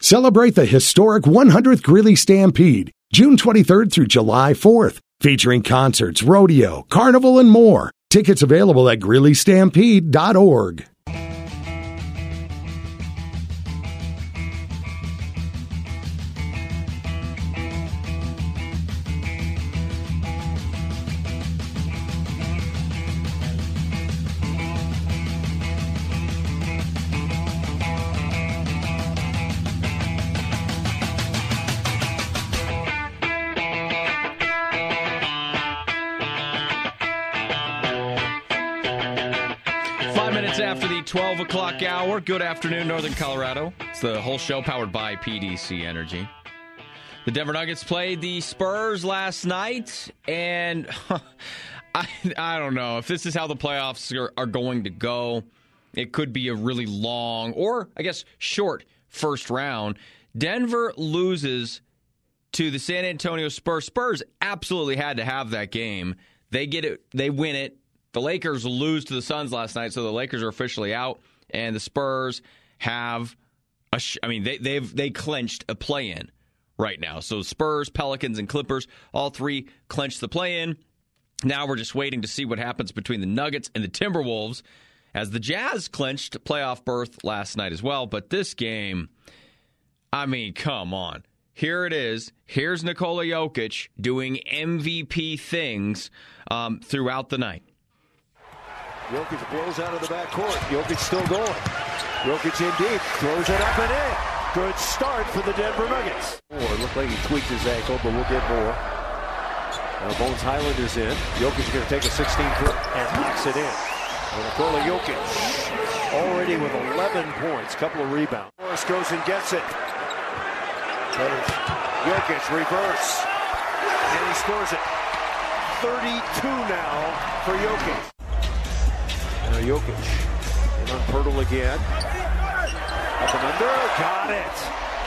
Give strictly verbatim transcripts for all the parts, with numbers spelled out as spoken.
Celebrate the historic one hundredth Greeley Stampede, June twenty-third through July fourth, featuring concerts, rodeo, carnival, and more. Tickets available at greeley stampede dot org. After the twelve o'clock hour, good afternoon, Northern Colorado. It's the whole show powered by P D C Energy. The Denver Nuggets played the Spurs last night, and I, I don't know if this is how the playoffs are, are going to go. It could be a really long, or I guess short, first round. Denver loses to the San Antonio Spurs. Spurs absolutely had to have that game. They get it. They win it. The Lakers lose to the Suns last night, so the Lakers are officially out, and the Spurs have a sh- I mean, they they've they clinched a play-in right now. So Spurs, Pelicans, and Clippers, all three clinched the play-in. Now we're just waiting to see what happens between the Nuggets and the Timberwolves, as the Jazz clinched playoff berth last night as well. But this game, I mean, come on. Here it is. Here's Nikola Jokic doing M V P things um, throughout the night. Jokic blows out of the backcourt. Jokic still going. Jokic in deep. Throws it up and in. Good start for the Denver Nuggets. Oh, it looked like he tweaked his ankle, but we'll get more. Now Bones Highland is in. Jokic going to take a sixteen-foot and knocks it in. And Nikola Jokic already with eleven points. Couple of rebounds. Morris goes and gets it. Jokic reverse. And he scores it. thirty-two now for Jokic. Now Jokic and on Pirtle again. Up and under. Got it.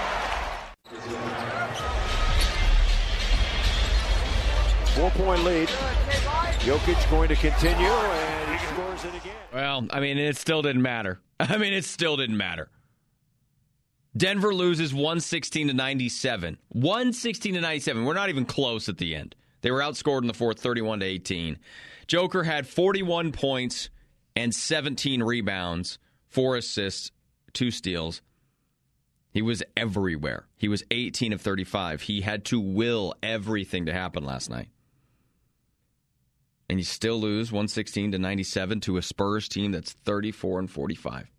Four-point lead. Jokic going to continue, and he scores it again. Well, I mean, it still didn't matter. I mean, it still didn't matter. Denver loses one sixteen to ninety-seven. one sixteen to ninety-seven. We're not even close at the end. They were outscored in the fourth, thirty-one to eighteen. Joker had forty-one points and seventeen rebounds, four assists, two steals. He was everywhere. He was eighteen of thirty-five. He had to will everything to happen last night. And you still lose one sixteen to ninety-seven to a Spurs team that's thirty-four and forty-five.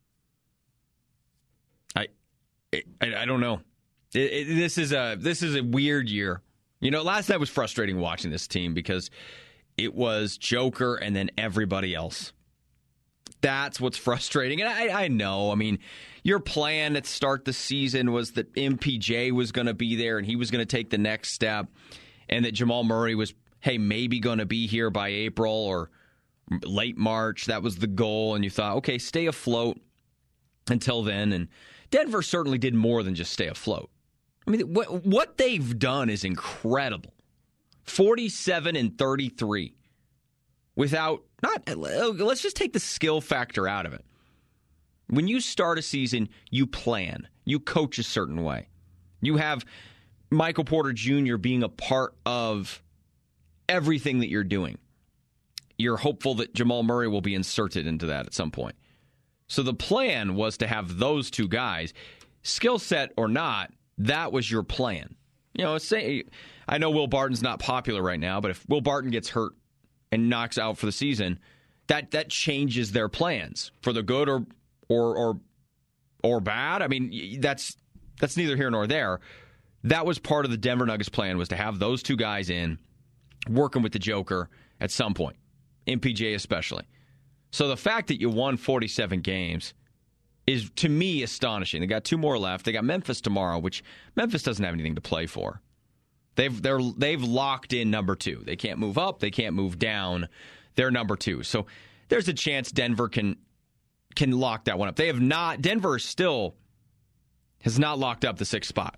I I, I don't know. It, it, this is a this is a weird year. You know, last night was frustrating watching this team because it was Joker and then everybody else. That's what's frustrating. And I, I know, I mean, your plan at the start the season was that M P J was going to be there and he was going to take the next step, and that Jamal Murray was, hey, maybe going to be here by April or late March. That was the goal. And you thought, okay, stay afloat until then. And Denver certainly did more than just stay afloat. I mean, what, what they've done is incredible. forty-seven and thirty-three. Without, not, let's just take the skill factor out of it. When you start a season, you plan. You coach a certain way. You have Michael Porter Junior being a part of everything that you're doing. You're hopeful that Jamal Murray will be inserted into that at some point. So the plan was to have those two guys, skill set or not, that was your plan. You know, say, I know Will Barton's not popular right now, but if Will Barton gets hurt and knocks out for the season, that that changes their plans for the good or or or or bad. I mean, that's that's neither here nor there. That was part of the Denver Nuggets plan, was to have those two guys in working with the Joker at some point, M P J especially. So the fact that you won forty-seven games is, to me, astonishing. They got two more left. They got Memphis tomorrow, which Memphis doesn't have anything to play for. They've they're they've locked in number two. They can't move up. They can't move down. They're number two. So there's a chance Denver can can lock that one up. They have not. Denver still has not locked up the sixth spot.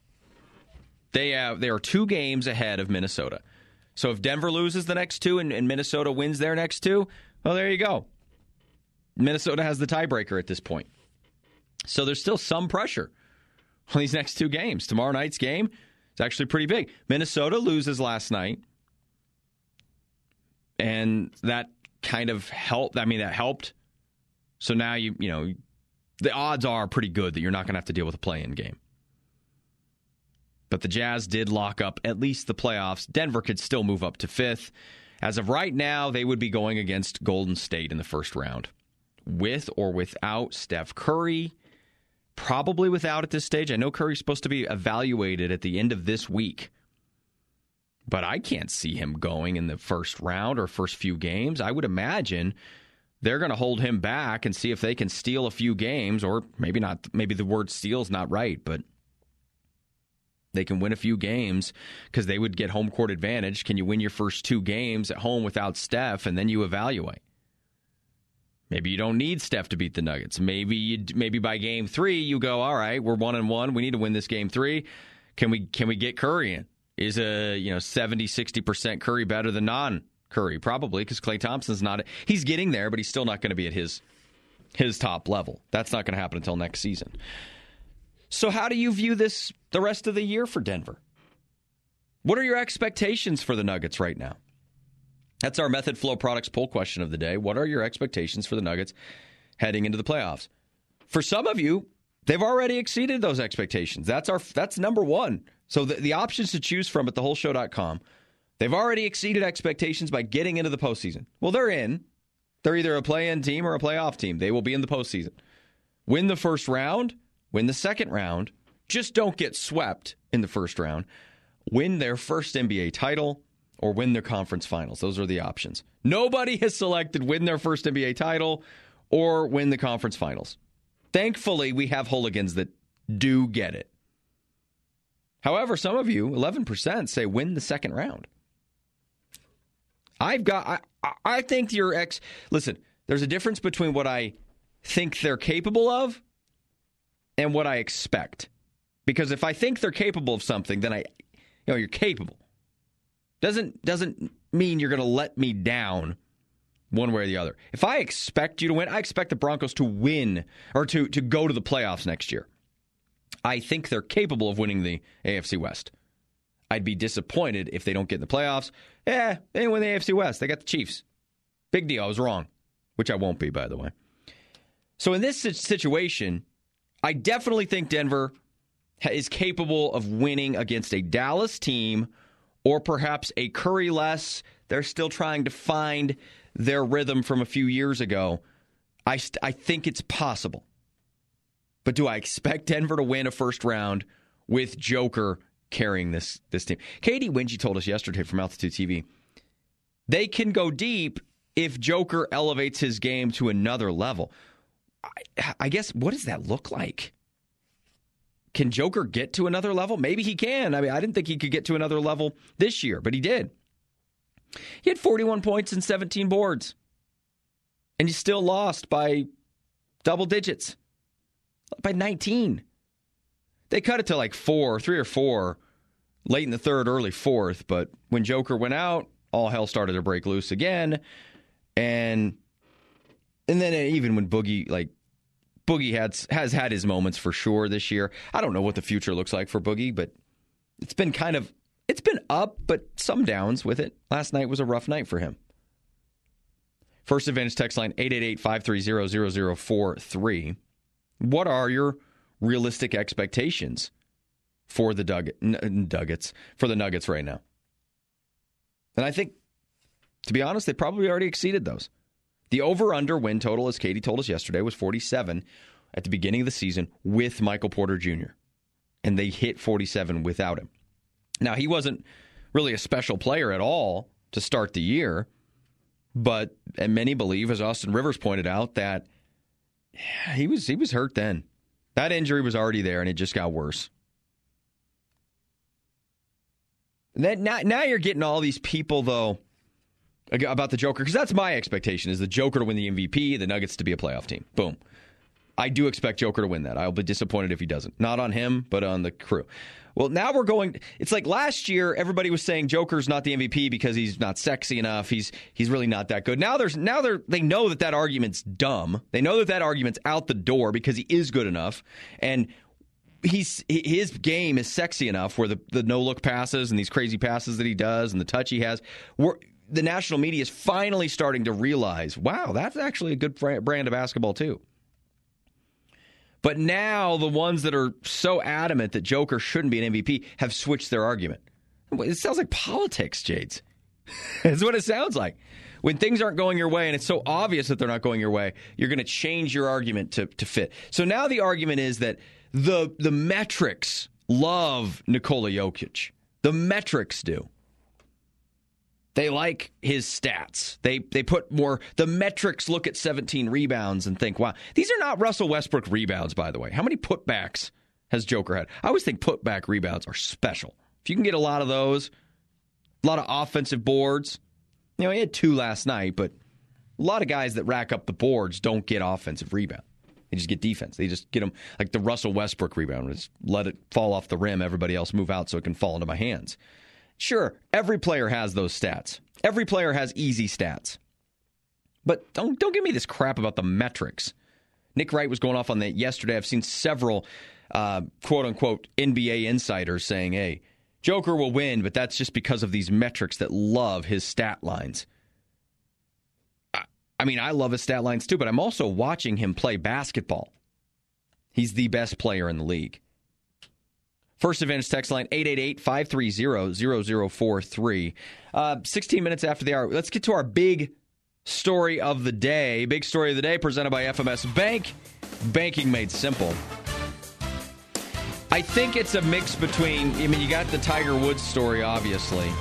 They have they are two games ahead of Minnesota. So if Denver loses the next two and, and Minnesota wins their next two, well, there you go. Minnesota has the tiebreaker at this point. So there's still some pressure on these next two games. Tomorrow night's game is actually pretty big. Minnesota loses last night, and that kind of helped. I mean, that helped. So now, you you know, the odds are pretty good that you're not going to have to deal with a play-in game. But the Jazz did lock up at least the playoffs. Denver could still move up to fifth. As of right now, they would be going against Golden State in the first round. With or without Steph Curry. Probably without at this stage. I know Curry's supposed to be evaluated at the end of this week. But I can't see him going in the first round or first few games. I would imagine they're going to hold him back and see if they can steal a few games. Or maybe not. Maybe the word steal is not right, but they can win a few games because they would get home court advantage. Can you win your first two games at home without Steph, and then you evaluate? Maybe you don't need Steph to beat the Nuggets. Maybe you, maybe by game three you go, all right, we're one and one. We need to win this game three. Can we can we get Curry in? Is a you know seventy, sixty percent Curry better than non-Curry? Probably, because Klay Thompson's not. He's getting there, but he's still not going to be at his his top level. That's not going to happen until next season. So how do you view this the rest of the year for Denver? What are your expectations for the Nuggets right now? That's our Method Flow Products poll question of the day. What are your expectations for the Nuggets heading into the playoffs? For some of you, they've already exceeded those expectations. That's our that's number one. So the, the options to choose from at the whole show dot com, they've already exceeded expectations by getting into the postseason. Well, they're in. They're either a play-in team or a playoff team. They will be in the postseason. Win the first round. Win the second round. Just don't get swept in the first round. Win their first N B A title or win their conference finals. Those are the options. Nobody has selected win their first N B A title or win the conference finals. Thankfully, we have hooligans that do get it. However, some of you, eleven percent, say win the second round. I've got, I, I think your ex, listen, there's a difference between what I think they're capable of and what I expect. Because if I think they're capable of something, then I, you know, you're capable. Doesn't doesn't mean you're going to let me down one way or the other. If I expect you to win, I expect the Broncos to win or to, to go to the playoffs next year. I think they're capable of winning the A F C West. I'd be disappointed if they don't get in the playoffs. Eh, they win the A F C West. They got the Chiefs. Big deal. I was wrong, which I won't be, by the way. So in this situation, I definitely think Denver is capable of winning against a Dallas team or perhaps a Curry-less. They're still trying to find their rhythm from a few years ago. I, st- I think it's possible. But do I expect Denver to win a first round with Joker carrying this, this team? Katie Wingy told us yesterday from Altitude T V, they can go deep if Joker elevates his game to another level. I, I guess, what does that look like? Can Joker get to another level? Maybe he can. I mean, I didn't think he could get to another level this year, but he did. He had forty-one points and seventeen boards. And he still lost by double digits. By nineteen. They cut it to like four, three or four, late in the third, early fourth. But when Joker went out, all hell started to break loose again. And and then even when Boogie, like, Boogie has, has had his moments for sure this year. I don't know what the future looks like for Boogie, but it's been kind of, it's been up, but some downs with it. Last night was a rough night for him. First Advantage text line, eight eight eight, five three zero, zero zero four three. What are your realistic expectations for the Dug- N- Nuggets, for the Nuggets right now? And I think, to be honest, they probably already exceeded those. The over-under win total, as Katie told us yesterday, was forty-seven at the beginning of the season with Michael Porter Junior And they hit forty-seven without him. Now, he wasn't really a special player at all to start the year, but and many believe, as Austin Rivers pointed out, that yeah, he was he was hurt then. That injury was already there, and it just got worse. And then, now, now you're getting all these people, though, about the Joker, because that's my expectation, is the Joker to win the M V P, the Nuggets to be a playoff team. Boom. I do expect Joker to win that. I'll be disappointed if he doesn't. Not on him, but on the crew. Well, now we're going, it's like last year, everybody was saying Joker's not the M V P because he's not sexy enough. He's he's really not that good. Now there's now they're they know that that argument's dumb. They know that that argument's out the door because he is good enough. And he's his game is sexy enough where the, the no-look passes and these crazy passes that he does and the touch he has, we're, the national media is finally starting to realize, wow, that's actually a good brand of basketball too. But now the ones that are so adamant that Joker shouldn't be an M V P have switched their argument. It sounds like politics, Jades. That's what it sounds like. When things aren't going your way and it's so obvious that they're not going your way, you're going to change your argument to, to fit. So now the argument is that the the metrics love Nikola Jokic. The metrics do. They like his stats. They they put more. The metrics look at seventeen rebounds and think, wow, these are not Russell Westbrook rebounds, by the way. How many putbacks has Joker had? I always think putback rebounds are special. If you can get a lot of those, a lot of offensive boards. You know, he had two last night, but a lot of guys that rack up the boards don't get offensive rebound. They just get defense. They just get them like the Russell Westbrook rebound. Just let it fall off the rim. Everybody else move out so it can fall into my hands. Sure, every player has those stats. Every player has easy stats. But don't don't give me this crap about the metrics. Nick Wright was going off on that yesterday. I've seen several uh, quote-unquote N B A insiders saying, hey, Joker will win, but that's just because of these metrics that love his stat lines. I, I mean, I love his stat lines too, but I'm also watching him play basketball. He's the best player in the league. First Advantage text line, eight eight eight, five three zero, zero zero four three. Uh, sixteen minutes after the hour, let's get to our big story of the day. Big story of the day presented by F M S Bank. Banking made simple. I think it's a mix between, I mean, you got the Tiger Woods story, obviously.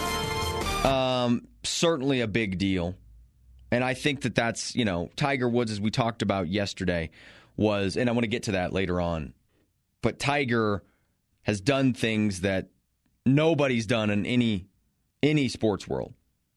Um, certainly a big deal. And I think that that's, you know, Tiger Woods, as we talked about yesterday, was, and I want to get to that later on, but Tiger has done things that nobody's done in any any sports world.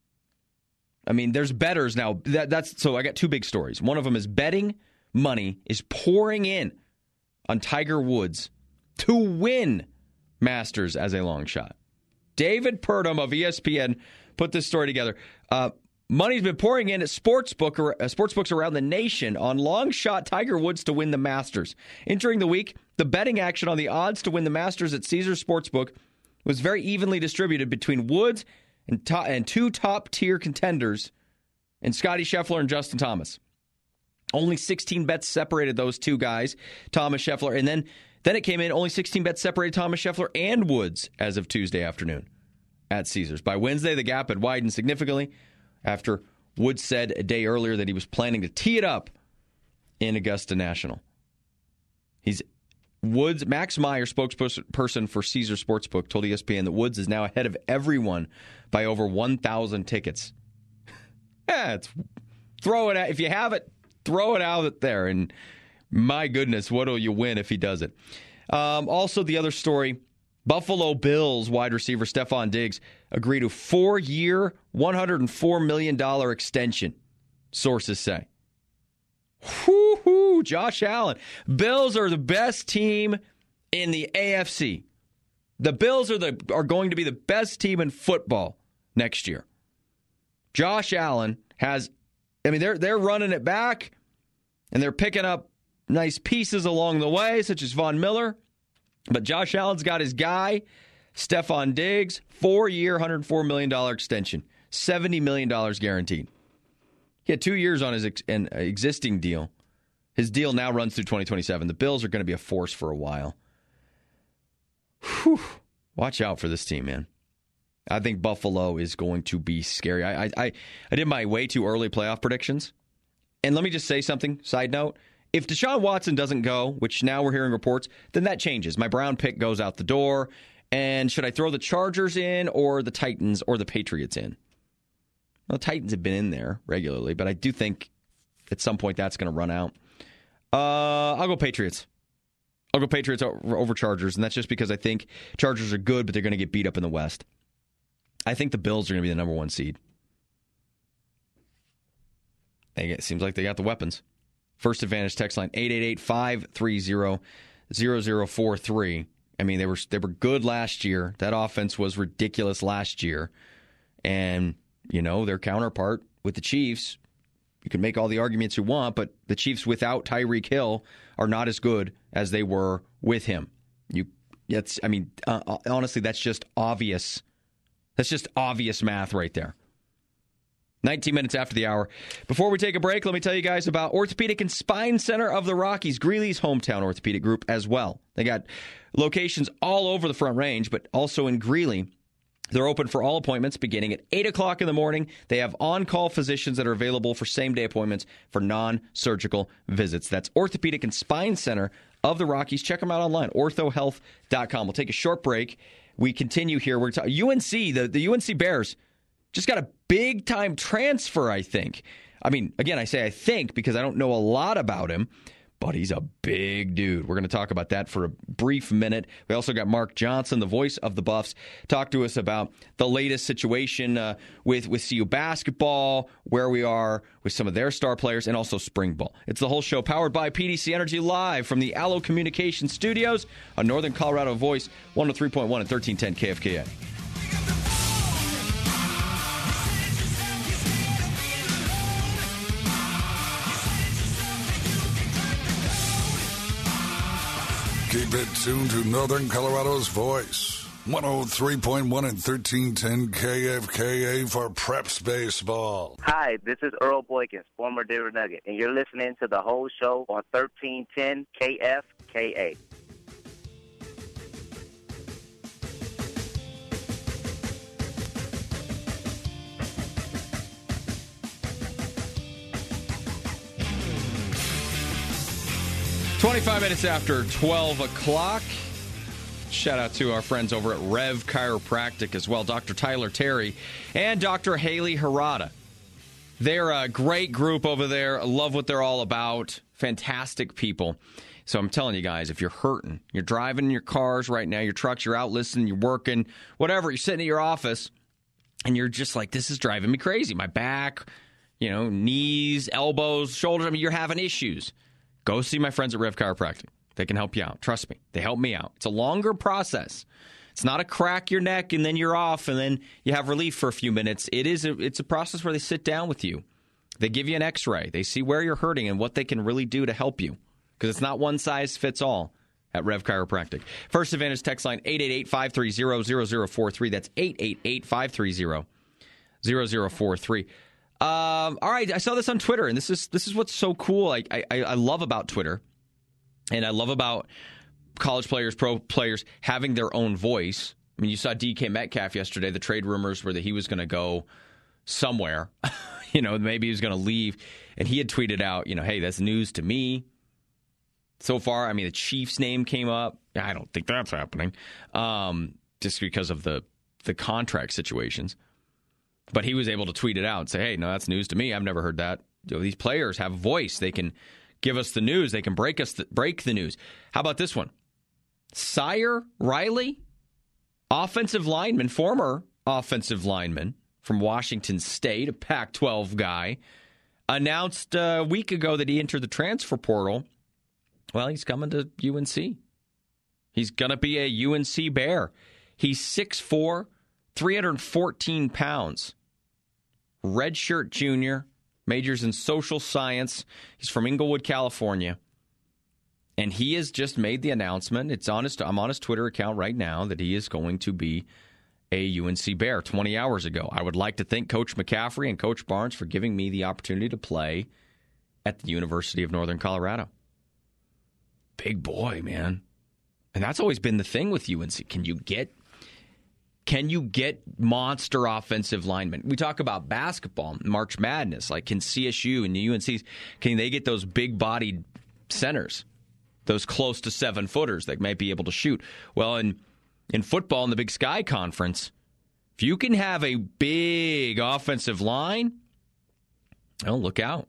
I mean, there's bettors now. That, that's so I got two big stories. One of them is betting money is pouring in on Tiger Woods to win Masters as a long shot. David Purdom of E S P N put this story together. Uh, money's been pouring in at sportsbook or, uh, sportsbooks around the nation on long shot Tiger Woods to win the Masters. Entering the week, the betting action on the odds to win the Masters at Caesars Sportsbook was very evenly distributed between Woods and, to- and two top-tier contenders in Scottie Scheffler and Justin Thomas. Only sixteen bets separated those two guys, Thomas, Scheffler, and then Then it came in, only sixteen bets separated Thomas Scheffler and Woods as of Tuesday afternoon at Caesars. By Wednesday, the gap had widened significantly after Woods said a day earlier that he was planning to tee it up in Augusta National. He's Woods, Max Meyer, spokesperson for Caesars Sportsbook, told E S P N that Woods is now ahead of everyone by over one thousand tickets. Yeah, it's, throw it out. If you have it, throw it out there and my goodness, what'll you win if he does it? Um, also, the other story, Buffalo Bills wide receiver Stephon Diggs agreed to four-year, one hundred four million dollars extension, sources say. Whoo-hoo, Josh Allen. Bills are the best team in the A F C. The Bills are the are going to be the best team in football next year. Josh Allen has, I mean, they're they're running it back, and they're picking up nice pieces along the way, such as Von Miller. But Josh Allen's got his guy, Stephon Diggs, four-year, one hundred four million dollars extension, seventy million dollars guaranteed. He had two years on his ex- an existing deal. His deal now runs through twenty twenty-seven. The Bills are going to be a force for a while. Whew. Watch out for this team, man. I think Buffalo is going to be scary. I, I, I, I did my way too early playoff predictions. And let me just say something, side note. If Deshaun Watson doesn't go, which now we're hearing reports, then that changes. My Brown pick goes out the door. And should I throw the Chargers in or the Titans or the Patriots in? Well, the Titans have been in there regularly, but I do think at some point that's going to run out. Uh, I'll go Patriots. I'll go Patriots over Chargers, and that's just because I think Chargers are good, but they're going to get beat up in the West. I think the Bills are going to be the number one seed. It seems like they got the weapons. First Advantage text line, eight eight eight, five three zero, zero zero four three. I mean, they were they were good last year. That offense was ridiculous last year. And, you know, their counterpart with the Chiefs you can make all the arguments you want, but the Chiefs without Tyreek Hill are not as good as they were with him. You, it's, I mean, uh, honestly, that's just obvious. That's just obvious math right there. nineteen minutes after the hour. Before we take a break, let me tell you guys about Orthopedic and Spine Center of the Rockies, Greeley's hometown orthopedic group as well. They got locations all over the Front Range, but also in Greeley. They're open for all appointments beginning at eight o'clock in the morning. They have on-call physicians that are available for same-day appointments for non-surgical visits. That's Orthopedic and Spine Center of the Rockies. Check them out online, ortho health dot com. We'll take a short break. We continue here. We're talking U N C, the, the U N C Bears just got a big-time transfer, I think. I mean, again, I say I think because I don't know a lot about him, but he's a big dude. We're going to talk about that for a brief minute. We also got Mark Johnson, the voice of the Buffs, talk to us about the latest situation uh, with, with C U basketball, where we are with some of their star players, and also spring ball. It's the whole show powered by P D C Energy live from the Allo Communication Studios on Northern Colorado Voice, one oh three point one and thirteen ten K F K A. Keep it tuned to Northern Colorado's Voice, one oh three point one and thirteen ten K F K A for Preps Baseball. Hi, this is Earl Boykins, former Denver Nugget, and you're listening to the whole show on thirteen ten K F K A. twenty-five minutes after twelve o'clock. Shout out to our friends over at Rev Chiropractic as well, Doctor Tyler Terry and Doctor Haley Harada. They're a great group over there. I love what they're all about. Fantastic people. So I'm telling you guys, if you're hurting, you're driving in your cars right now, your trucks, you're out listening, you're working, whatever, you're sitting at your office, and you're just like, this is driving me crazy. My back, you know, knees, elbows, shoulders, I mean, you're having issues. Go see my friends at Rev Chiropractic. They can help you out. Trust me. They help me out. It's a longer process. It's not a crack your neck and then you're off and then you have relief for a few minutes. It is a, it's a process where they sit down with you. They give you an x-ray. They see where you're hurting and what they can really do to help you. Because it's not one size fits all at Rev Chiropractic. First Advantage text line eight eight eight, five three zero, zero zero four three. That's eight eight eight, five three zero, zero zero four three. Um, all right, I saw this on Twitter, and this is this is what's so cool. I, I I love about Twitter, and I love about college players, pro players having their own voice. I mean, you saw D K Metcalf yesterday. The trade rumors were that he was going to go somewhere. you know, maybe he was going to leave, and he had tweeted out, you know, hey, that's news to me. So far, I mean, the Chiefs' name came up. I don't think that's happening, um, just because of the the contract situations. But he was able to tweet it out and say, hey, no, that's news to me. I've never heard that. You know, these players have a voice. They can give us the news. They can break us, the, break the news. How about this one? Sire Riley, offensive lineman, former offensive lineman from Washington State, a Pac twelve guy, announced a week ago that he entered the transfer portal. Well, he's coming to U N C. He's going to be a U N C Bear. He's six foot four, three hundred fourteen pounds. Redshirt junior, majors in social science. He's from Inglewood, California. And he has just made the announcement. It's on his, I'm on his Twitter account right now that he is going to be a U N C Bear twenty hours ago. I would like to thank Coach McCaffrey and Coach Barnes for giving me the opportunity to play at the University of Northern Colorado. Big boy, man. And that's always been the thing with U N C. Can you get Can you get monster offensive linemen? We talk about basketball, March Madness. Like, can C S U and the U N C's, can they get those big-bodied centers, those close to seven-footers that might be able to shoot? Well, in, in football, in the Big Sky Conference, if you can have a big offensive line, well, look out.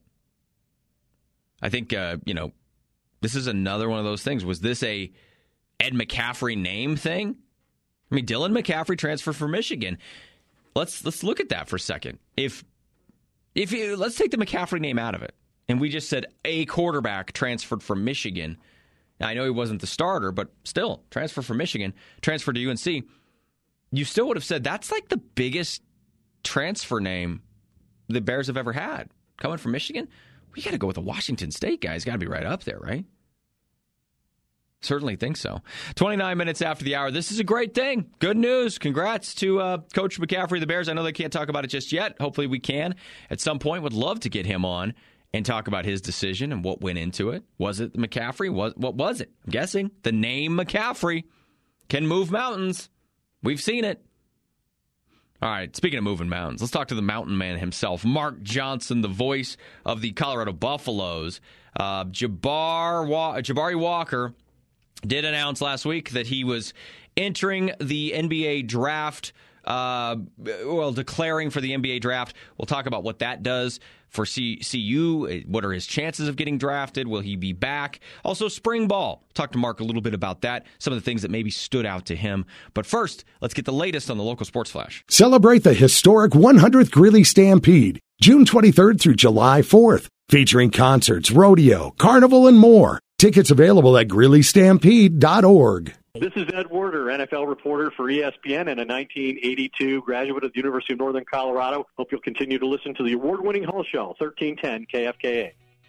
I think, uh, you know, this is another one of those things. Was this a Ed McCaffrey name thing? I mean, Dylan McCaffrey transferred from Michigan. Let's let's look at that for a second. If if you, let's take the McCaffrey name out of it, and we just said a quarterback transferred from Michigan. Now, I know he wasn't the starter, but still, transfer from Michigan, transferred to U N C. You still would have said that's like the biggest transfer name the Bears have ever had. coming from Michigan, we got to go with the Washington State guys. Got to be right up there, right? Certainly think so. twenty-nine minutes after the hour. This is a great thing. Good news. Congrats to uh, Coach McCaffrey of the Bears. I know they can't talk about it just yet. Hopefully we can at some point. Would love to get him on and talk about his decision and what went into it. Was it McCaffrey? Was, what was it? I'm guessing the name McCaffrey can move mountains. We've seen it. All right, speaking of moving mountains, let's talk to the mountain man himself, Mark Johnson, the voice of the Colorado Buffaloes. Uh, Jabbar Wa- Jabari Walker did announce last week that he was entering the N B A draft, uh, well, declaring for the N B A draft. We'll talk about what that does for C- CU. What are his chances of getting drafted? Will he be back? Also, spring ball. Talk to Mark a little bit about that, some of the things that maybe stood out to him. But first, let's get the latest on the local sports flash. Celebrate the historic one hundredth Greeley Stampede, June twenty-third through July fourth, featuring concerts, rodeo, carnival, and more. Tickets available at greeley stampede dot org. This is Ed Werder, N F L reporter for E S P N and a nineteen eighty-two graduate of the University of Northern Colorado. Hope you'll continue to listen to the award-winning Hull Show, thirteen ten K F K A.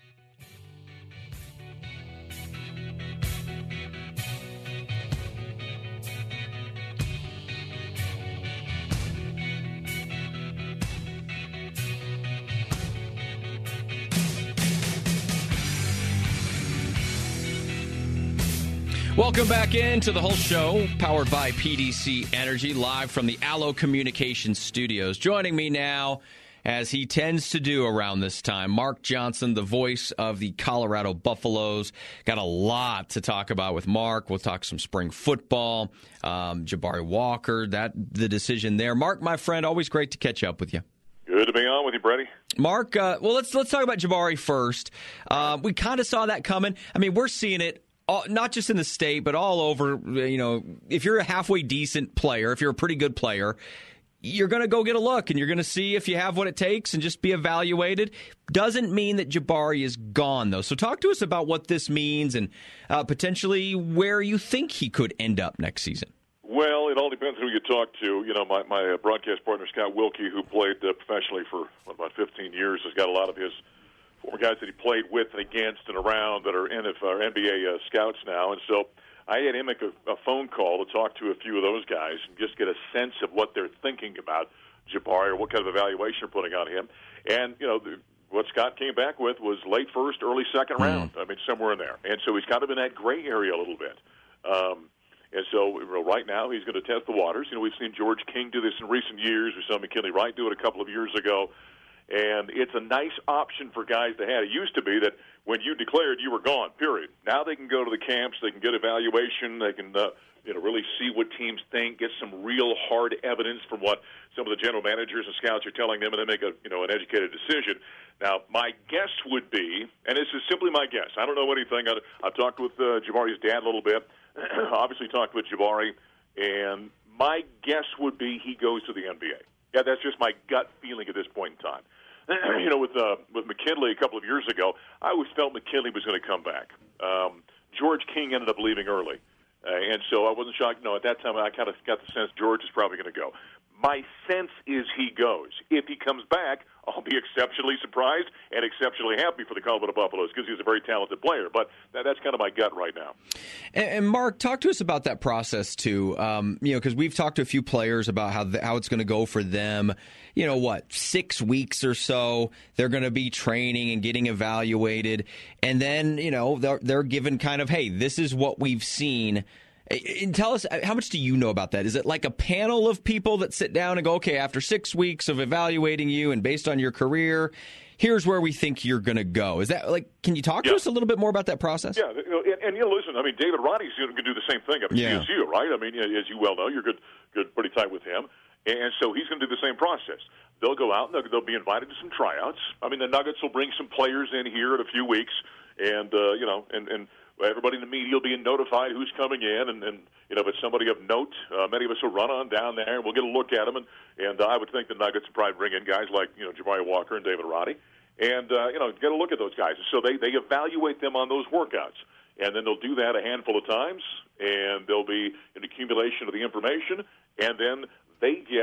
Welcome back into the whole show, powered by P D C Energy, live from the Allo Communications Studios. Joining me now, as he tends to do around this time, Mark Johnson, the voice of the Colorado Buffaloes. Got a lot to talk about with Mark. We'll talk some spring football, um, Jabari Walker, that the decision there. Mark, my friend, always great to catch up with you. Good to be on with you, Brady. Mark, uh, well, let's let's talk about Jabari first. Uh, we kind of saw that coming. I mean, we're seeing it. All, not just in the state, but all over. You know, if you're a halfway decent player, if you're a pretty good player, you're going to go get a look, and you're going to see if you have what it takes and just be evaluated. Doesn't mean that Jabari is gone, though. So talk to us about what this means and uh, potentially where you think he could end up next season. Well, it all depends who you talk to. You know, my, my broadcast partner, Scott Wilkie, who played uh, professionally for what, about fifteen years, has got a lot of his former guys that he played with and against and around that are N F L or N B A uh, scouts now. And so I had him make a, a phone call to talk to a few of those guys and just get a sense of what they're thinking about Jabari or what kind of evaluation they're putting on him. And, you know, the, what Scott came back with was late first, early second round. Mm. I mean, somewhere in there. And so he's kind of in that gray area a little bit. Um, and so you know, right now he's going to test the waters. You know, we've seen George King do this in recent years. We saw McKinley Wright do it a couple of years ago. And it's a nice option for guys to have. It used to be that when you declared, you were gone, period. Now they can go to the camps, they can get evaluation, they can uh, you know, really see what teams think, get some real hard evidence from what some of the general managers and scouts are telling them, and then make a you know an educated decision. Now, my guess would be, and this is simply my guess, I don't know anything. I, I've talked with uh, Jabari's dad a little bit, obviously talked with Jabari, and my guess would be he goes to the N B A. Yeah, that's just my gut feeling at this point in time. You know, with uh, with McKinley a couple of years ago, I always felt McKinley was going to come back. Um, George King ended up leaving early, uh, and so I wasn't shocked. No, at that time I kind of got the sense George is probably going to go. My sense is he goes. If he comes back, I'll be exceptionally surprised and exceptionally happy for the Colorado Buffaloes because he's a very talented player. But that, that's kind of my gut right now. And, and Mark, talk to us about that process too. Um, you know, because we've talked to a few players about how the, how it's going to go for them. You know what? Six weeks or so, they're going to be training and getting evaluated, and then you know they're, they're given kind of, hey, this is what we've seen. And tell us, how much do you know about that? Is it like a panel of people that sit down and go, okay, after six weeks of evaluating you and based on your career, here's where we think you're going to go? Is that like, can you talk yeah. to us a little bit more about that process? Yeah, and, and you know, listen, I mean, David Roddy's going to do the same thing up at yeah. C S U, right? I mean, as you well know, you're good, good, pretty tight with him. And so he's going to do the same process. They'll go out and they'll, they'll be invited to some tryouts. I mean, the Nuggets will bring some players in here in a few weeks, and, uh, you know, and, and, everybody in the media will be notified who's coming in, and, and you know, if it's somebody of note, uh, many of us will run on down there, and we'll get a look at them. And, and uh, I would think the Nuggets would probably bring in guys like, you know, Jabari Walker and David Roddy, and, uh, you know, get a look at those guys. So they, they evaluate them on those workouts, and then they'll do that a handful of times, and there'll be an accumulation of the information, and then they get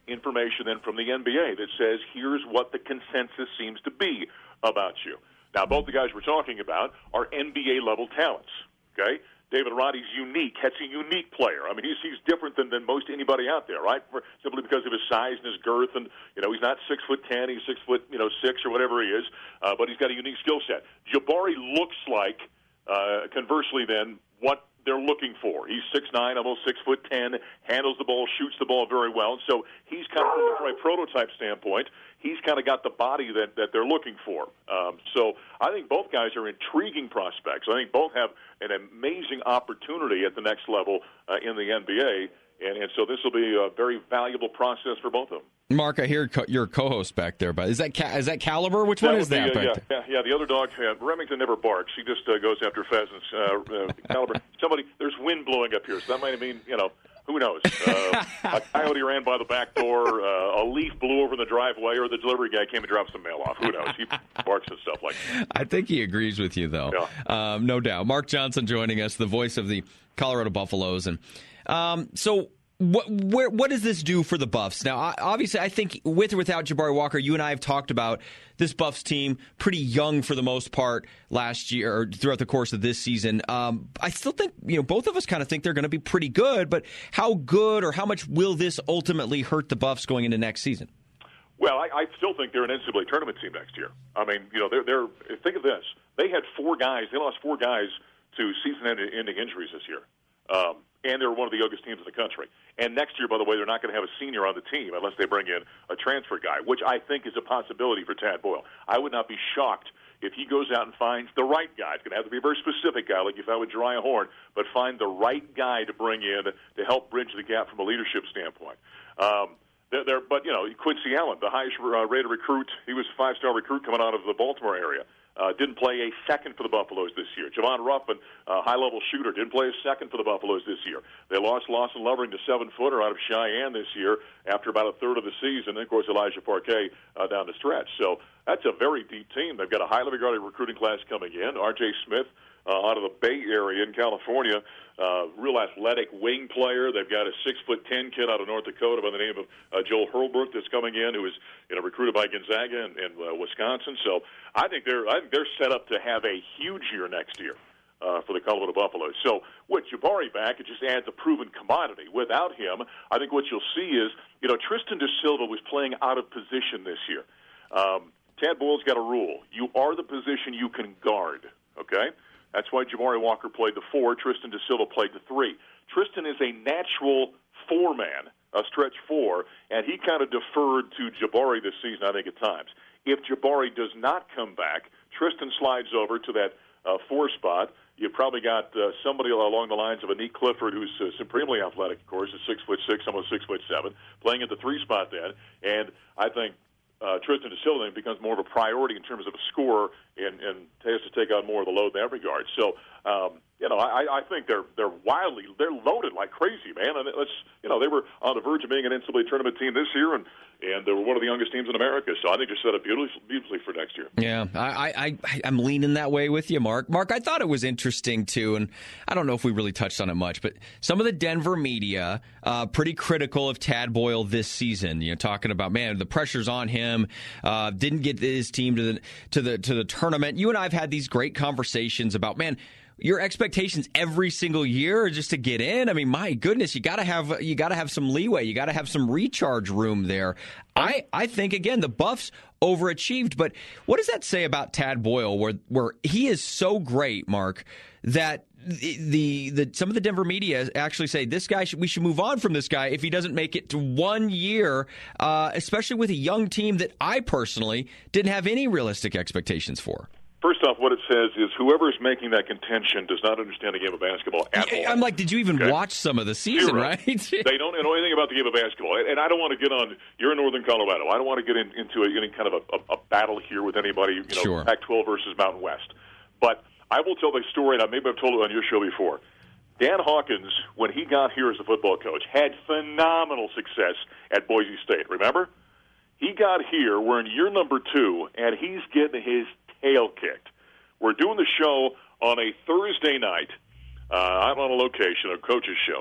information then from the N B A that says here's what the consensus seems to be about you. Now, both the guys we're talking about are N B A-level talents, okay? David Roddy's unique. That's a unique player. I mean, he's he's different than, than most anybody out there, right? For, simply because of his size and his girth, and you know, he's not six foot ten, he's six foot you know six or whatever he is, uh, but he's got a unique skill set. Jabari looks like, uh, conversely, then what they're looking for. He's six nine, almost six foot ten, handles the ball, shoots the ball very well. So he's kind of, from a prototype standpoint, he's kind of got the body that, that they're looking for. Um, so I think both guys are intriguing prospects. I think both have an amazing opportunity at the next level uh, in the N B A. And, and so this will be a very valuable process for both of them. Mark, I hear co- your co-host back there, but is that ca- is that Caliber? Which that one is that? Be, uh, back yeah, yeah, yeah, the other dog, uh, Remington never barks. He just uh, goes after pheasants. Uh, uh, Caliber. Somebody, there's wind blowing up here, so that might mean, you know, who knows? Uh, a coyote ran by the back door, uh, a leaf blew over in the driveway, or the delivery guy came and dropped some mail off. Who knows? He barks and stuff like that. I think he agrees with you, though. Yeah. Um, no doubt. Mark Johnson joining us, the voice of the Colorado Buffaloes. And um, so... What where, what does this do for the Buffs? Now, obviously, I think with or without Jabari Walker, you and I have talked about this Buffs team pretty young for the most part last year or throughout the course of this season. Um, I still think, you know, both of us kind of think they're going to be pretty good, but how good or how much will this ultimately hurt the Buffs going into next season? Well, I, I still think they're an N C double A tournament team next year. I mean, you know, they're, they're think of this. They had four guys. They lost four guys to season-ending injuries this year. Um, and they're one of the youngest teams in the country. And next year, by the way, they're not going to have a senior on the team unless they bring in a transfer guy, which I think is a possibility for Tad Boyle. I would not be shocked if he goes out and finds the right guy. It's going to have to be a very specific guy, like you found with Jariah Horn, but find the right guy to bring in to help bridge the gap from a leadership standpoint. Um, they're, they're, but, you know, Quincy Allen, the highest uh, rated recruit, he was a five-star recruit coming out of the Baltimore area. Uh, didn't play a second for the Buffaloes this year. Javon Ruffin, a high-level shooter, didn't play a second for the Buffaloes this year. They lost Lawson Lovering to seven-footer out of Cheyenne this year after about a third of the season. And, of course, Elijah Parquet uh, down the stretch. So that's a very deep team. They've got a highly regarded recruiting class coming in. R J Smith uh, out of the Bay Area in California, uh, real athletic wing player. They've got a six foot ten kid out of North Dakota by the name of uh, Joel Hurlbrook that's coming in, who was you know recruited by Gonzaga and, and uh, Wisconsin. So I think they're I think they're set up to have a huge year next year uh, for the Colorado Buffaloes. So with Jabari back, it just adds a proven commodity. Without him, I think what you'll see is you know Tristan Da Silva was playing out of position this year. Um, Tad Boyle's got a rule: you are the position you can guard. Okay. That's why Jabari Walker played the four. Tristan Da Silva played the three. Tristan is a natural four-man, a stretch four, and he kind of deferred to Jabari this season, I think, at times. If Jabari does not come back, Tristan slides over to that uh, four spot. You've probably got uh, somebody along the lines of a Nick Clifford, who's uh, supremely athletic, of course, is six foot six, almost six foot seven, playing at the three spot then. And I think Uh, Tristan Da Silva becomes more of a priority in terms of a scorer and, and has to take on more of the load in that regard. So, um, you know, I, I think they're they're wildly they're loaded like crazy, man. And let's you know they were on the verge of being an N C double A tournament team this year, and and they were one of the youngest teams in America. So I think they're set up beautifully, beautifully for next year. Yeah, I, I I'm leaning that way with you, Mark. Mark, I thought it was interesting too, and I don't know if we really touched on it much, but some of the Denver media uh, pretty critical of Tad Boyle this season. You know, talking about man, the pressure's on him. Uh, didn't get his team to the to the to the tournament. You and I have had these great conversations about man. Your expectations every single year are just to get in. I mean, my goodness, you got to have you got to have some leeway. You got to have some recharge room there. I, I think again the Buffs overachieved, but what does that say about Tad Boyle, where where he is so great, Mark, that the the, the some of the Denver media actually say this guy should, we should move on from this guy if he doesn't make it to one year, uh, especially with a young team that I personally didn't have any realistic expectations for. First off, what it says is whoever is making that contention does not understand the game of basketball at all. I'm like, did you even okay. watch some of the season, right? They don't know anything about the game of basketball. And I don't want to get on, you're in Northern Colorado. I don't want to get in, into a, any kind of a, a, a battle here with anybody, you know, sure. Pac twelve versus Mountain West. But I will tell the story, and maybe I've told it on your show before. Dan Hawkins, when he got here as a football coach, had phenomenal success at Boise State. Remember? He got here, we're in year number two, and he's getting his tail kicked. We're doing the show on a Thursday night. Uh, I'm on a location, a coach's show,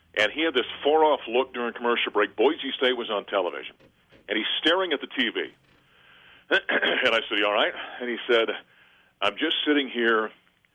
And he had this far-off look during commercial break. Boise State was on television, and he's staring at the T V. And I said, "You all right?" And he said, "I'm just sitting here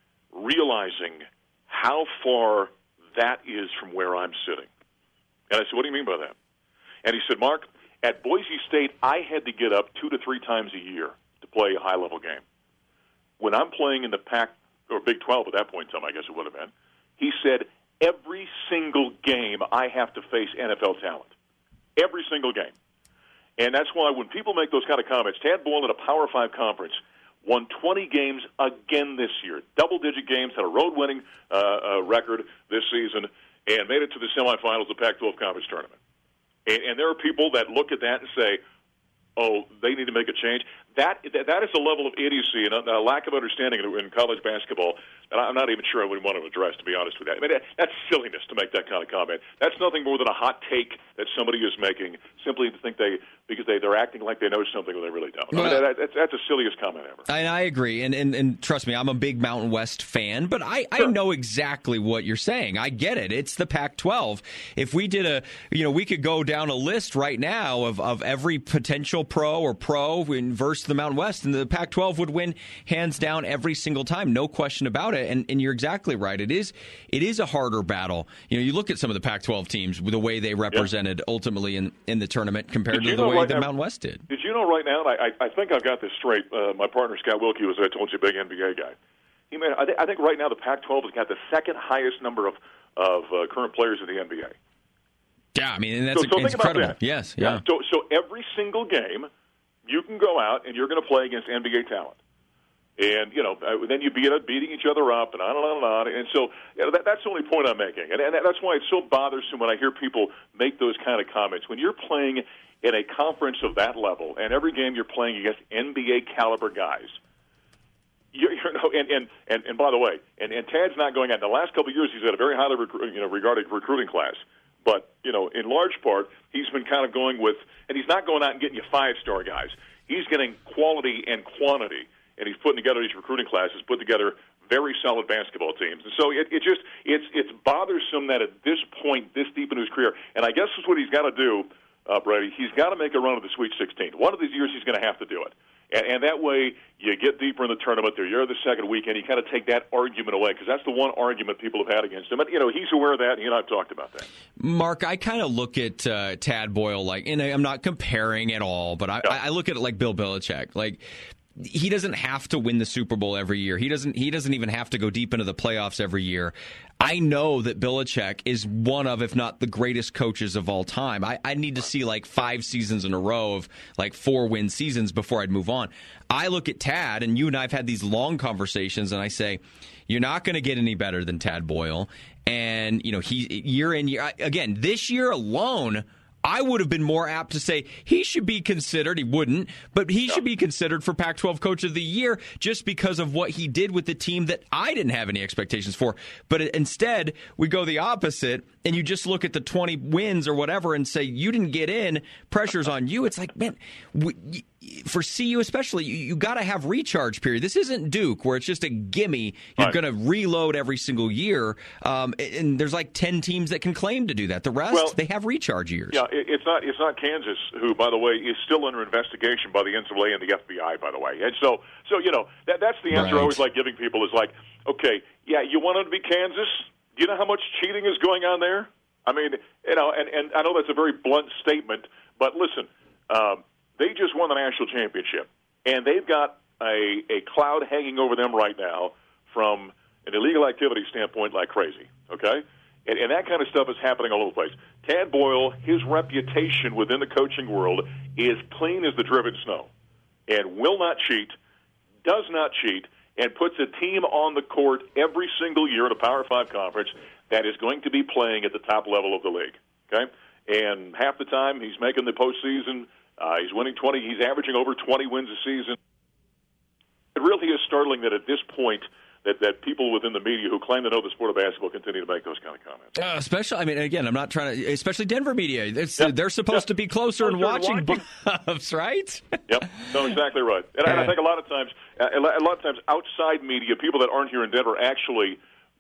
realizing how far that is from where I'm sitting." And I said, "What do you mean by that?" And he said, "Mark, at Boise State, I had to get up two to three times a year to play a high-level game. When I'm playing in the Pac or Big twelve at that point in time, I guess it would have been," he said, "every single game I have to face N F L talent. Every single game." And that's why when people make those kind of comments, Tad Boyle at a Power Five conference won twenty games again this year, double-digit games, had a road-winning uh, uh, record this season, and made it to the semifinals of the Pac twelve conference tournament. And, and there are people that look at that and say, "Oh, they need to make a change." That that is a level of idiocy and a, a lack of understanding in college basketball that I'm not even sure I would want to address, to be honest with you. I mean, that, that's silliness to make that kind of comment. That's nothing more than a hot take that somebody is making simply to think they because they they're acting like they know something when they really don't. I mean, Well, that, that's, that's the silliest comment ever. And I agree, and, and and trust me, I'm a big Mountain West fan, but I, Sure. I know exactly what you're saying. I get it. It's the Pac twelve. If we did a, you know, we could go down a list right now of, of every potential pro or pro versus the Mountain West, and the Pac twelve would win hands down every single time, no question about it. And and you're exactly right. It is it is a harder battle. You know, you look at some of the Pac twelve teams, the way they represented yep. ultimately in, in the tournament compared to the way right the now, Mountain West did. Did you know right now, and I, I think I've got this straight, uh, my partner Scott Wilkie was, I told you, a big N B A guy. He made, I, th- I think right now the Pac twelve has got the second highest number of, of uh, current players in the N B A. Yeah, I mean, and that's so, so incredible. That. Yes, yeah. yeah. So, so every single game, you can go out and you're going to play against N B A talent. And, you know, then you beat up, beating each other up, and on and on and on. And so you know, that, that's the only point I'm making. And, and that's why it's so bothersome when I hear people make those kind of comments. When you're playing in a conference of that level, and every game you're playing against N B A-caliber guys, you're, you're, and, and, and, and by the way, and, and Tad's not going out. In the last couple of years, he's had a very highly recru- you know, regarded recruiting class. But, you know, in large part, he's been kind of going with, and he's not going out and getting you five-star guys. He's getting quality and quantity. And he's putting together these recruiting classes, put together very solid basketball teams. And so it, it just it's it's bothersome that at this point, this deep in his career, and I guess that's what he's got to do, uh, Brady. He's got to make a run of the Sweet sixteen. One of these years, he's going to have to do it. And, and that way, you get deeper in the tournament. There, you're the second weekend. You kind of take that argument away because that's the one argument people have had against him. And you know, he's aware of that. And he and I've talked about that. Mark, I kind of look at uh, Tad Boyle like, and I'm not comparing at all, but I, yeah. I look at it like Bill Belichick, like. He doesn't have to win the Super Bowl every year. He doesn't. He doesn't even have to go deep into the playoffs every year. I know that Belichick is one of, if not the greatest coaches of all time. I, I need to see like five seasons in a row of like four win seasons before I'd move on. I look at Tad, and you and I have had these long conversations, and I say, you're not going to get any better than Tad Boyle. And you know, he year in year again this year alone. I would have been more apt to say he should be considered. He wouldn't, but he should be considered for Pac twelve Coach of the Year just because of what he did with the team that I didn't have any expectations for. But instead, we go the opposite, and you just look at the twenty wins or whatever and say, you didn't get in, pressure's on you. It's like, man, we, for C U especially, you, you got to have recharge period. This isn't Duke where it's just a gimme. You're right. going to reload every single year, um, and there's like ten teams that can claim to do that. The rest, well, they have recharge years. Yeah, it's not it's not Kansas, who, by the way, is still under investigation by the N C double A and the F B I, by the way. And so, so you know, that that's the answer right. I always like giving people is like, okay, yeah, you want it to be Kansas? Do you know how much cheating is going on there? I mean, you know, and, and I know that's a very blunt statement, but listen, um, they just won the national championship, and they've got a, a cloud hanging over them right now from an illegal activity standpoint like crazy, okay? And, and that kind of stuff is happening all over the place. Tad Boyle, his reputation within the coaching world is clean as the driven snow and will not cheat, does not cheat, and puts a team on the court every single year in a Power Five conference that is going to be playing at the top level of the league, okay? And half the time he's making the postseason. Uh, he's winning twenty. He's averaging over twenty wins a season. It really is startling that at this point that, that people within the media who claim to know the sport of basketball continue to make those kind of comments. Uh, especially, I mean, again, I'm not trying to, especially Denver media. It's, yeah. They're supposed yeah. to be closer and watching buffs, right? Yep, no, exactly right. And, and I think a lot of times, a lot of times outside media, people that aren't here in Denver actually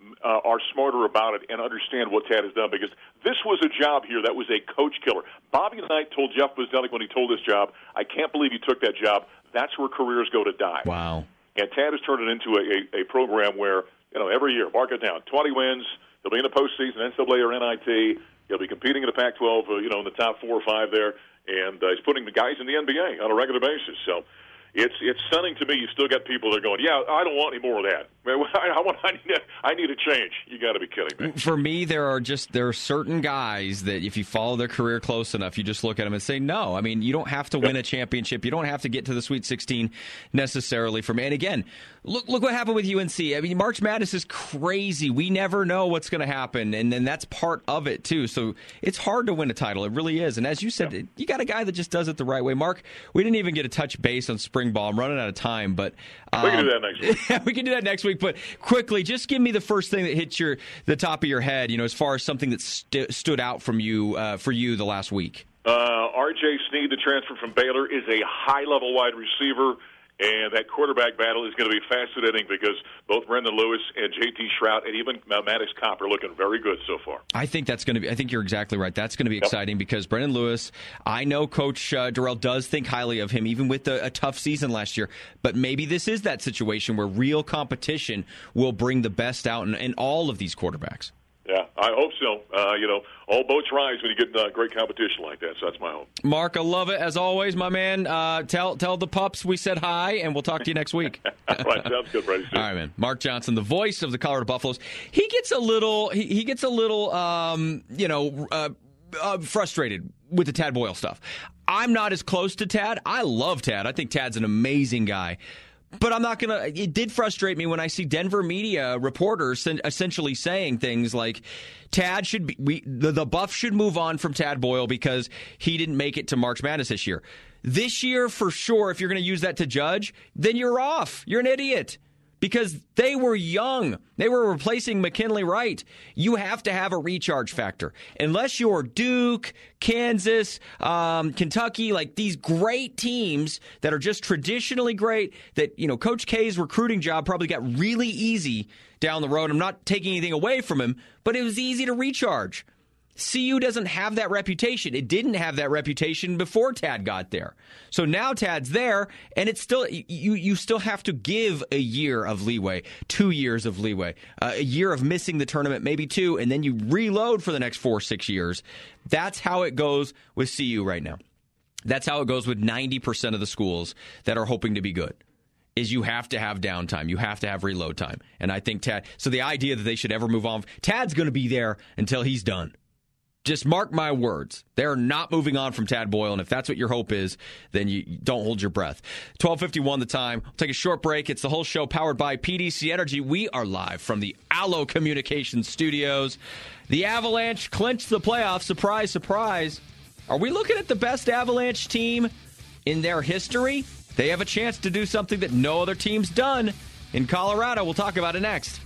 uh, are smarter about it and understand what Tad has done, because this was a job here that was a coach killer. Bobby Knight told Jeff Buzdelik when he told this job, I can't believe he took that job. That's where careers go to die. Wow. And Tad has turned it into a, a, a program where, you know, every year, mark it down, twenty wins, he'll be in the postseason, N C double A or N I T, he'll be competing in the Pac twelve, uh, you know, in the top four or five there, and uh, he's putting the guys in the N B A on a regular basis. So it's it's stunning to me. You still got people that are going, yeah, I don't want any more of that. I, want, I, need, a, I need a change. You got to be kidding me. For me, there are just there are certain guys that if you follow their career close enough, you just look at them and say, no. I mean, you don't have to win a championship. You don't have to get to the Sweet sixteen necessarily. For me, and again, look look what happened with U N C. I mean, March Madness is crazy. We never know what's going to happen, and then that's part of it too. So it's hard to win a title. It really is. And as you said, yeah. you got a guy that just does it the right way. Mark, we didn't even get a touch base on spring ball. I'm running out of time, but um, we can do that next week. we can do that next week. But quickly, just give me the first thing that hits your the top of your head. You know, as far as something that st- stood out from you uh, for you the last week. Uh, R J Sneed, the transfer from Baylor, is a high-level wide receiver. And that quarterback battle is going to be fascinating because both Brendan Lewis and J T Shrout and even Maddox Kopp are looking very good so far. I think that's going to be. I think you're exactly right. That's going to be exciting yep. because Brendan Lewis. I know Coach uh, Durrell does think highly of him, even with a, a tough season last year. But maybe this is that situation where real competition will bring the best out in, in all of these quarterbacks. Yeah, I hope so. Uh, you know, all boats rise when you get uh, great competition like that, so that's my hope. Mark, I love it, as always, my man. Uh, tell tell the pups we said hi, and we'll talk to you next week. All right, sounds good, Brady. All right, man. Mark Johnson, the voice of the Colorado Buffaloes. He gets a little, he, he gets a little, um, you know, uh, uh, frustrated with the Tad Boyle stuff. I'm not as close to Tad. I love Tad. I think Tad's an amazing guy. But I'm not going to – it did frustrate me when I see Denver media reporters essentially saying things like Tad should be – we the, the Buffs should move on from Tad Boyle because he didn't make it to March Madness this year. This year, for sure, if you're going to use that to judge, then you're off. You're an idiot. Because they were young. They were replacing McKinley Wright. You have to have a recharge factor. Unless you're Duke, Kansas, um, Kentucky, like these great teams that are just traditionally great, that, you know, Coach K's recruiting job probably got really easy down the road. I'm not taking anything away from him, but it was easy to recharge. C U doesn't have that reputation. It didn't have that reputation before Tad got there. So now Tad's there, and it's still you. You still have to give a year of leeway, two years of leeway, uh, a year of missing the tournament, maybe two, and then you reload for the next four, six years. That's how it goes with C U right now. That's how it goes with ninety percent of the schools that are hoping to be good. Is you have to have downtime. You have to have reload time. And I think Tad. So the idea that they should ever move on, Tad's going to be there until he's done. Just mark my words. They're not moving on from Tad Boyle, and if that's what your hope is, then you don't hold your breath. twelve fifty-one the time. We'll take a short break. It's the whole show powered by P D C Energy. We are live from the Allo Communications Studios. The Avalanche clinched the playoffs. Surprise, surprise. Are we looking at the best Avalanche team in their history? They have a chance to do something that no other team's done in Colorado. We'll talk about it next.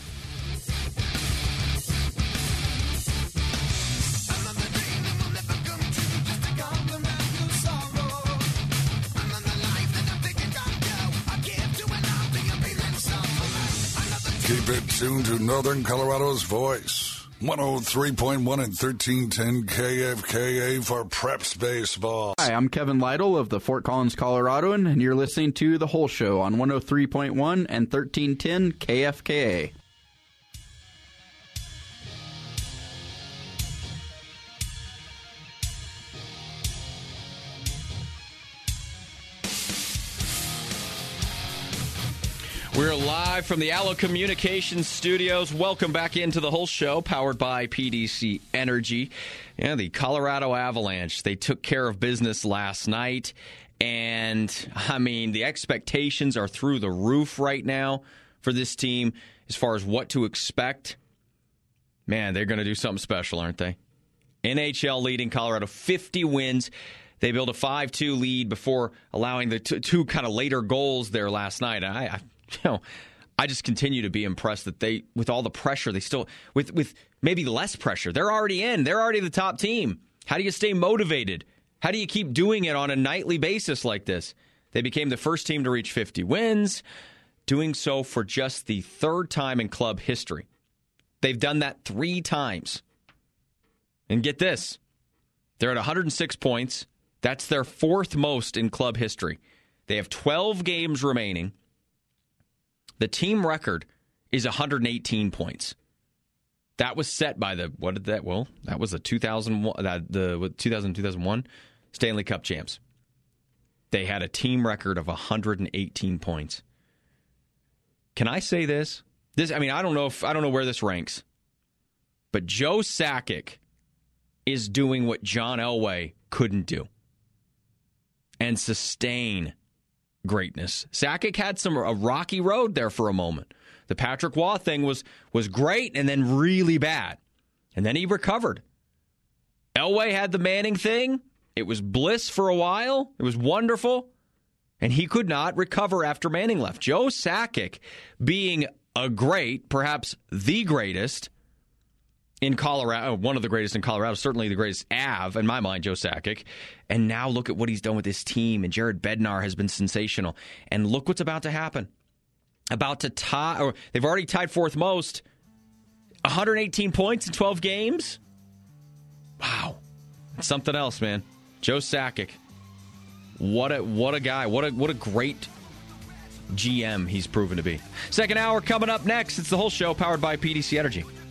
Keep it tuned to Northern Colorado's voice. one oh three point one and thirteen ten K F K A for Preps Baseball. Hi, I'm Kevin Lytle of the Fort Collins Coloradoan, and you're listening to The Whole Show on one oh three point one and thirteen ten K F K A. We're live from the Allo Communications Studios. Welcome back into the whole show, powered by P D C Energy. Yeah, the Colorado Avalanche, they took care of business last night. And, I mean, the expectations are through the roof right now for this team as far as what to expect. Man, they're going to do something special, aren't they? N H L leading Colorado, fifty wins. They built a five two lead before allowing the two, two kind of later goals there last night. I, I You know, I just continue to be impressed that they, with all the pressure, they still, with, with maybe less pressure, they're already in. They're already the top team. How do you stay motivated? How do you keep doing it on a nightly basis like this? They became the first team to reach fifty wins, doing so for just the third time in club history. They've done that three times. And get this, they're at one hundred six points. That's their fourth most in club history. They have twelve games remaining. The team record is one hundred eighteen points. That was set by the, what did that, well, that was the two thousand one, that, the two thousand, two thousand one Stanley Cup champs. They had a team record of one hundred eighteen points. Can I say this? This, I mean, I don't know if I don't know where this ranks, but Joe Sakic is doing what John Elway couldn't do and sustain greatness. Sakic had some a rocky road there for a moment. The Patrick Waugh thing was was great and then really bad, and then he recovered. Elway had the Manning thing. It was bliss for a while. It was wonderful, and he could not recover after Manning left. Joe Sakic being a great, perhaps the greatest in Colorado, one of the greatest in Colorado, certainly the greatest A V, in my mind, Joe Sakic. And now look at what he's done with his team, and Jared Bednar has been sensational. And look what's about to happen. About to tie, or they've already tied fourth most, one hundred eighteen points in twelve games. Wow. It's something else, man. Joe Sakic. What a what a guy. What a what a great G M he's proven to be. Second hour coming up next. It's the whole show powered by P D C Energy.